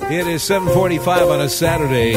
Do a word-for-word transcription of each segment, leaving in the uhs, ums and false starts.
It is seven forty-five on a Saturday,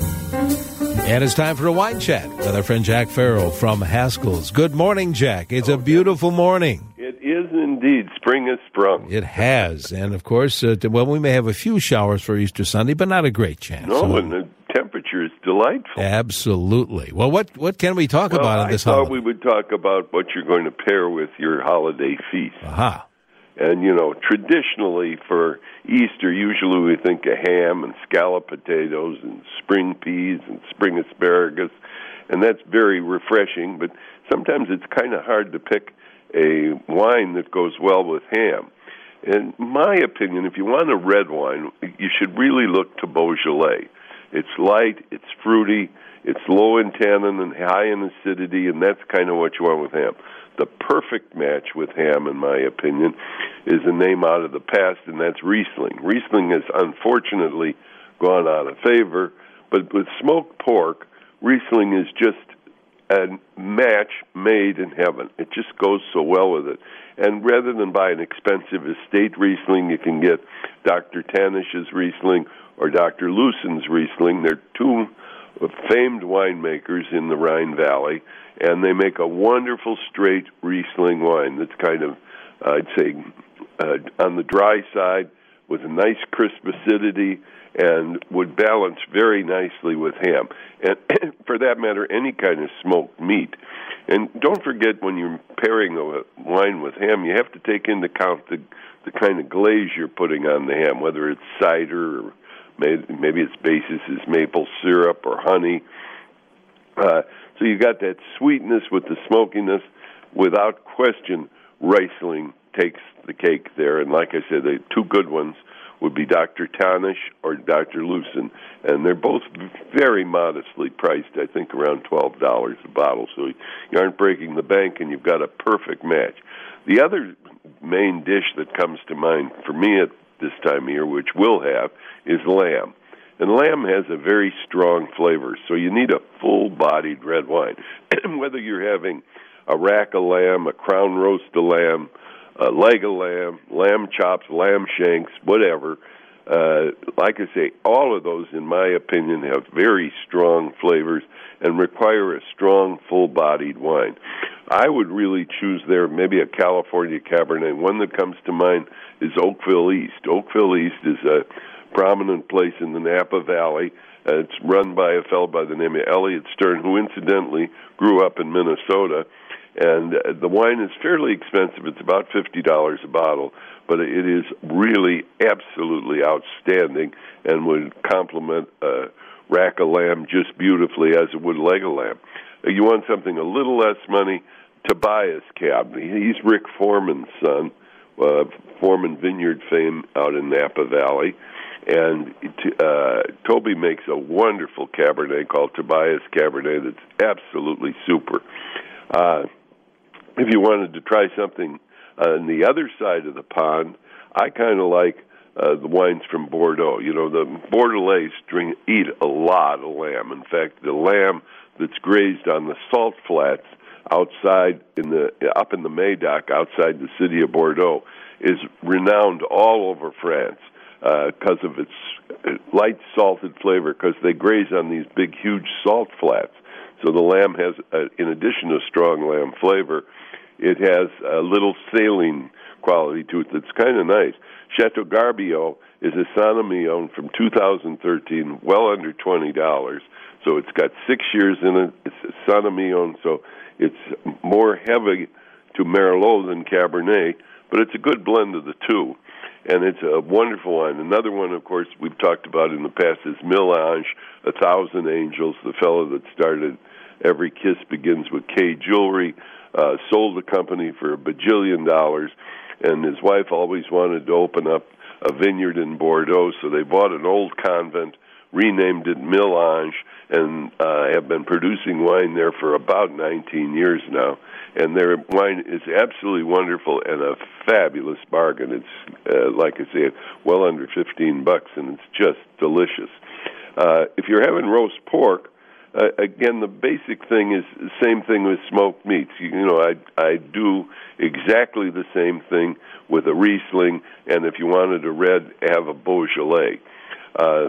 and it's time for a wine chat with our friend Jack Farrell from Haskell's. Good morning, Jack. It's a beautiful morning. It is indeed. Spring has sprung. It has, and of course, uh, well, we may have a few showers for Easter Sunday, but not a great chance. No, so. and the temperature is delightful. Absolutely. Well, what, what can we talk well, about in this I thought holiday? we would talk about what you're going to pair with your holiday feast. Aha. And, you know, traditionally for Easter, usually we think of ham and scalloped potatoes and spring peas and spring asparagus, and that's very refreshing, but sometimes it's kind of hard to pick a wine that goes well with ham. In my opinion, if you want a red wine, you should really look to Beaujolais. It's light, it's fruity, it's low in tannin and high in acidity, and that's kind of what you want with ham. The perfect match with ham, in my opinion, is a name out of the past, and that's Riesling. Riesling has unfortunately gone out of favor, but with smoked pork, Riesling is just a match made in heaven. It just goes so well with it. And rather than buy an expensive estate Riesling, you can get Doctor Tanish's Riesling or Doctor Lewson's Riesling. They're two famed winemakers in the Rhine Valley, and they make a wonderful straight Riesling wine that's kind of, uh, I'd say, uh, on the dry side with a nice crisp acidity and would balance very nicely with ham. And for that matter, any kind of smoked meat. And don't forget, when you're pairing a wine with ham, you have to take into account the, the kind of glaze you're putting on the ham, whether it's cider or maybe its basis is maple syrup or honey. Uh, so you got that sweetness with the smokiness. Without question, Riesling takes the cake there. And like I said, the two good ones would be Doctor Tanish or Doctor Lewson. And they're both very modestly priced, I think around twelve dollars a bottle. So you aren't breaking the bank, and you've got a perfect match. The other main dish that comes to mind for me at this time of year, which we'll have, is lamb. And lamb has a very strong flavor, so you need a full-bodied red wine. Whether you're having a rack of lamb, a crown roast of lamb, a leg of lamb, lamb chops, lamb shanks, whatever, uh, like I say, all of those, in my opinion, have very strong flavors and require a strong, full-bodied wine. I would really choose there maybe a California Cabernet. One that comes to mind is Oakville East. Oakville East is a prominent place in the Napa Valley. Uh, it's run by a fellow by the name of Elliot Stern, who incidentally grew up in Minnesota. And uh, the wine is fairly expensive. It's about fifty dollars a bottle, but it is really absolutely outstanding and would complement a rack of lamb just beautifully as it would leg of lamb. Uh, you want something a little less money, Tobias Cab. He's Rick Foreman's son, uh, Foreman Vineyard fame out in Napa Valley. And uh, Toby makes a wonderful Cabernet called Tobias Cabernet that's absolutely super. Uh, if you wanted to try something on the other side of the pond, I kind of like uh, the wines from Bordeaux. You know, the Bordelais drink, eat a lot of lamb. In fact, the lamb that's grazed on the salt flats outside in the up in the Médoc, outside the city of Bordeaux, is renowned all over France because uh, of its light salted flavor, because they graze on these big, huge salt flats. So the lamb has, uh, in addition to strong lamb flavor, it has a little saline quality to it that's kind of nice. Chateau Garbio is a Sauvignon from two thousand thirteen, well under twenty dollars. So it's got six years in it. It's a Sauvignon, so it's more heavy to Merlot than Cabernet, but it's a good blend of the two. And it's a wonderful wine. Another one, of course, we've talked about in the past is Millange, A Thousand Angels, the fellow that started Every Kiss Begins with K Jewelry, uh, sold the company for a bajillion dollars, and his wife always wanted to open up a vineyard in Bordeaux, so they bought an old convent, renamed it Millange, and uh, have been producing wine there for about nineteen years now. And their wine is absolutely wonderful and a fabulous bargain. It's, uh, like I say, well under fifteen bucks, and it's just delicious. Uh, if you're having roast pork, uh, again, the basic thing is the same thing with smoked meats. You, you know, I I do exactly the same thing with a Riesling, and if you wanted a red, have a Beaujolais. Uh,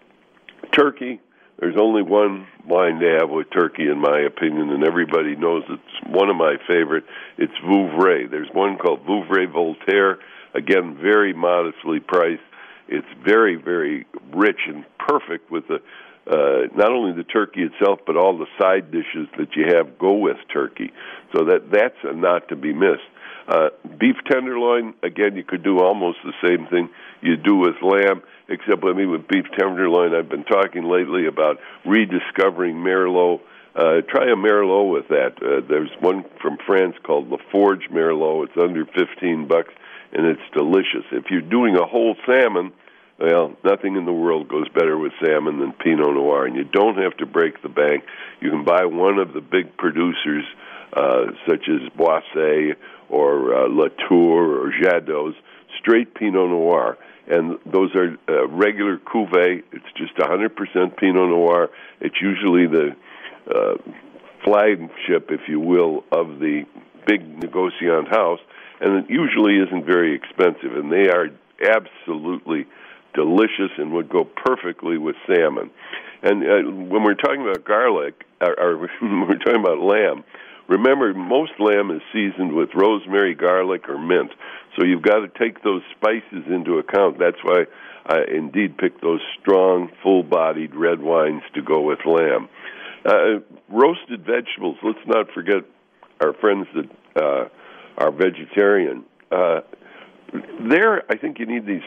turkey, there's only one wine to have with turkey, in my opinion, and everybody knows it's one of my favorite. It's Vouvray. There's one called Vouvray Voltaire, again, very modestly priced. It's very, very rich and perfect with the uh, not only the turkey itself, but all the side dishes that you have go with turkey. So that that's a not to be missed. Uh, beef tenderloin, again, you could do almost the same thing you do with lamb, except with me with beef tenderloin, I've been talking lately about rediscovering Merlot. Uh, try a Merlot with that. Uh, there's one from France called La Forge Merlot. It's under fifteen bucks, and it's delicious. If you're doing a whole salmon, well, nothing in the world goes better with salmon than Pinot Noir, and you don't have to break the bank. You can buy one of the big producers, uh, such as Boisset or uh, Latour or Jadot's, straight Pinot Noir. And those are uh, regular cuvée. It's just one hundred percent Pinot Noir. It's usually the uh, flagship, if you will, of the big negociant house, and it usually isn't very expensive. And they are absolutely delicious and would go perfectly with salmon. And uh, when we're talking about garlic, or, or when we're talking about lamb, remember, most lamb is seasoned with rosemary, garlic, or mint. So you've got to take those spices into account. That's why I indeed picked those strong, full-bodied red wines to go with lamb. Uh, roasted vegetables, let's not forget our friends that uh, are vegetarian. Uh, there, I think you need these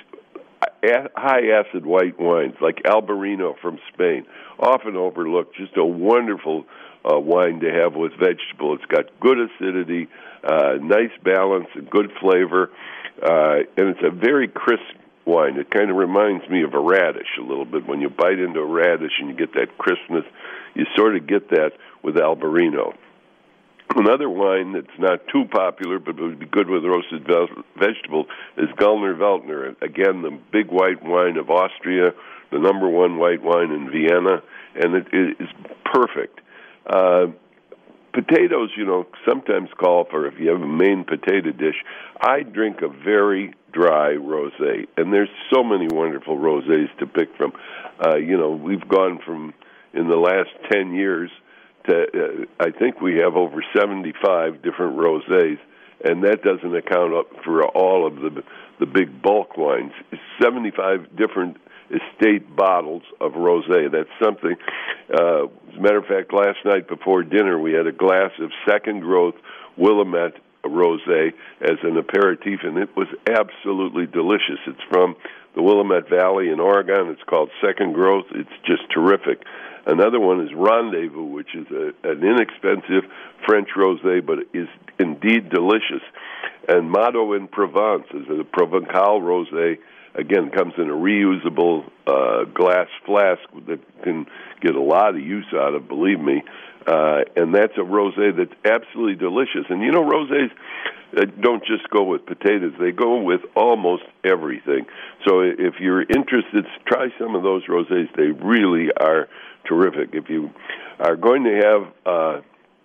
high-acid white wines, like Albarino from Spain, often overlooked, just a wonderful Uh, wine to have with vegetable. It's got good acidity, uh, nice balance, and good flavor, uh, and it's a very crisp wine. It kind of reminds me of a radish a little bit. When you bite into a radish and you get that crispness, you sort of get that with Albarino. Another wine that's not too popular, but would be good with roasted ve- vegetables, is Gallner Veltliner. Again, the big white wine of Austria, the number one white wine in Vienna, and it, it is perfect. Uh, potatoes, you know, sometimes call for, if you have a main potato dish, I drink a very dry rosé, and there's so many wonderful rosés to pick from. Uh, you know, we've gone from, in the last ten years, to, uh, I think we have over seventy-five different rosés, and that doesn't account up for all of the the big bulk wines. seventy-five different estate bottles of rosé. That's something. Uh, as a matter of fact, last night before dinner, we had a glass of second growth Willamette rosé as an aperitif, and it was absolutely delicious. It's from the Willamette Valley in Oregon. It's called Second Growth. It's just terrific. Another one is Rendezvous, which is a, an inexpensive French rosé, but is indeed delicious. And Motto in Provence is a Provençal rosé. Again, comes in a reusable uh, glass flask that can get a lot of use out of, believe me. Uh, and that's a rosé that's absolutely delicious. And, you know, rosés uh, don't just go with potatoes. They go with almost everything. So if you're interested, try some of those rosés. They really are terrific. If you are going to have uh,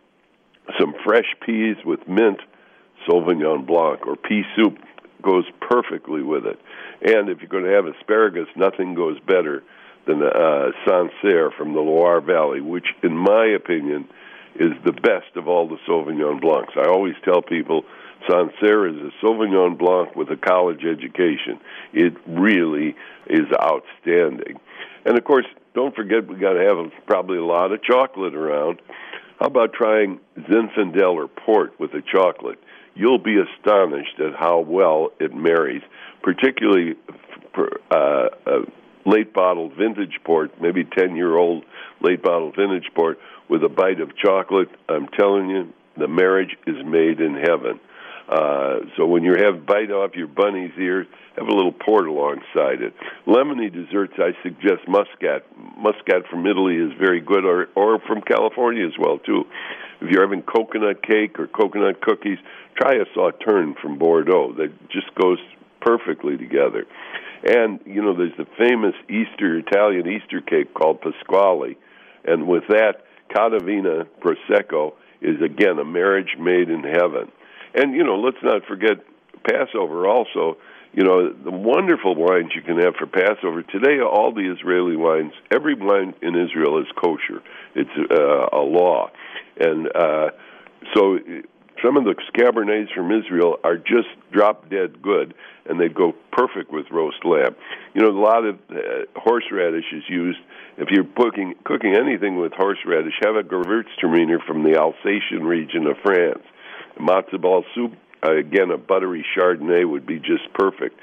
some fresh peas with mint, Sauvignon Blanc, or pea soup goes perfectly with it. And if you're going to have asparagus, nothing goes better than uh, Sancerre from the Loire Valley, which, in my opinion, is the best of all the Sauvignon Blancs. I always tell people Sancerre is a Sauvignon Blanc with a college education. It really is outstanding. And, of course, don't forget we got to have probably a lot of chocolate around. How about trying Zinfandel or port with a chocolate? You'll be astonished at how well it marries, particularly for, uh, uh, late bottled vintage port, maybe ten-year-old late bottled vintage port with a bite of chocolate. I'm telling you, the marriage is made in heaven. Uh, so when you have bite off your bunny's ear, have a little port alongside it. Lemony desserts, I suggest Muscat. Muscat from Italy is very good, or, or from California as well, too. If you're having coconut cake or coconut cookies, try a Sauterne from Bordeaux. That just goes perfectly together. And, you know, there's the famous Easter, Italian Easter cake called Pasquale. And with that, Cadavina Prosecco is, again, a marriage made in heaven. And, you know, let's not forget Passover also. you know, the wonderful wines you can have for Passover. Today, all the Israeli wines, every wine in Israel is kosher. It's uh, a law. And uh, so some of the Cabernets from Israel are just drop-dead good, and they go perfect with roast lamb. You know, a lot of uh, horseradish is used. If you're cooking, cooking anything with horseradish, have a Gewürztraminer from the Alsatian region of France. Matzo ball soup, uh, again, a buttery Chardonnay would be just perfect,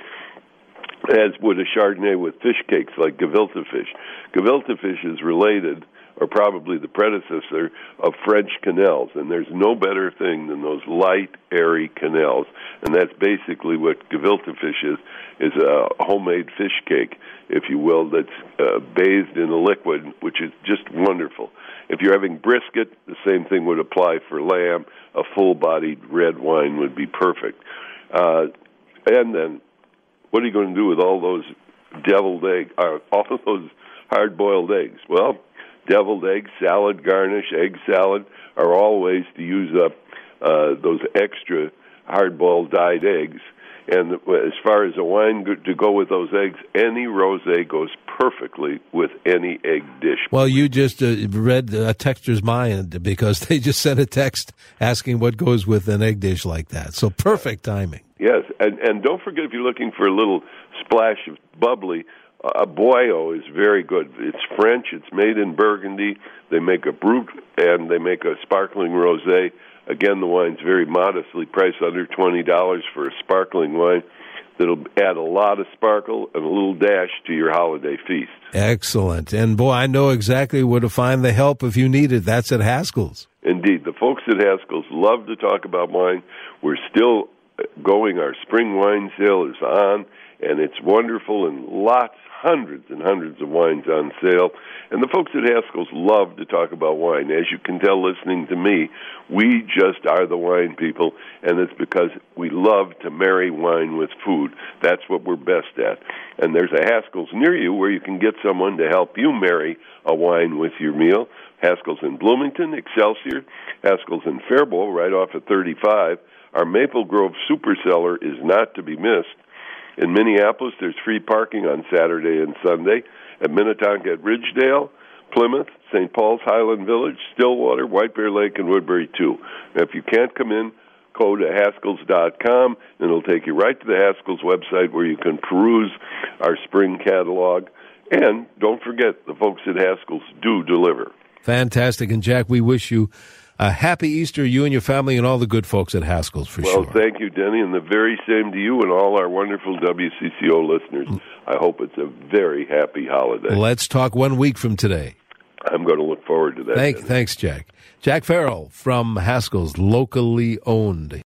as would a Chardonnay with fish cakes like gefilte fish. Gefilte fish is related, or probably the predecessor, of French quenelles, and there's no better thing than those light, airy quenelles, and that's basically what gefilte fish is, is a homemade fish cake, if you will, that's uh, bathed in a liquid, which is just wonderful. If you're having brisket, the same thing would apply for lamb. A full-bodied red wine would be perfect. Uh, and then, what are you going to do with all those deviled eggs, uh, all of those hard-boiled eggs? Well, deviled eggs, salad garnish, egg salad are all ways to use up uh, those extra hard-boiled dyed eggs. And as far as a wine to go with those eggs, any rosé goes perfectly with any egg dish. Well, you just uh, read a texter's mind because they just sent a text asking what goes with an egg dish like that. So perfect timing. Yes, and, and don't forget, if you're looking for a little splash of bubbly, a boyo is very good. It's French. It's made in Burgundy. They make a brut and they make a sparkling rosé. Again, the wine's very modestly priced, under twenty dollars for a sparkling wine that'll add a lot of sparkle and a little dash to your holiday feast. Excellent. And, boy, I know exactly where to find the help if you need it. That's at Haskell's. Indeed. The folks at Haskell's love to talk about wine. We're still going. Our spring wine sale is on, and it's wonderful, and lots, hundreds and hundreds of wines on sale. And the folks at Haskell's love to talk about wine. As you can tell listening to me, we just are the wine people, and it's because we love to marry wine with food. That's what we're best at. And there's a Haskell's near you where you can get someone to help you marry a wine with your meal. Haskell's in Bloomington, Excelsior, Haskell's in Faribault, right off of thirty-five. Our Maple Grove Super Cellar is not to be missed. In Minneapolis, there's free parking on Saturday and Sunday. At Minnetonka at Ridgedale, Plymouth, Saint Paul's, Highland Village, Stillwater, White Bear Lake, and Woodbury, too. Now, if you can't come in, go to Haskells dot com, and it'll take you right to the Haskell's website where you can peruse our spring catalog. And don't forget, the folks at Haskell's do deliver. Fantastic. And, Jack, we wish you a happy Easter, you and your family, and all the good folks at Haskell's, for well, sure. Well, thank you, Denny, and the very same to you and all our wonderful W C C O listeners. I hope it's a very happy holiday. Let's talk one week from today. I'm going to look forward to that. Thank, thanks, Jack. Jack Farrell from Haskell's, locally owned.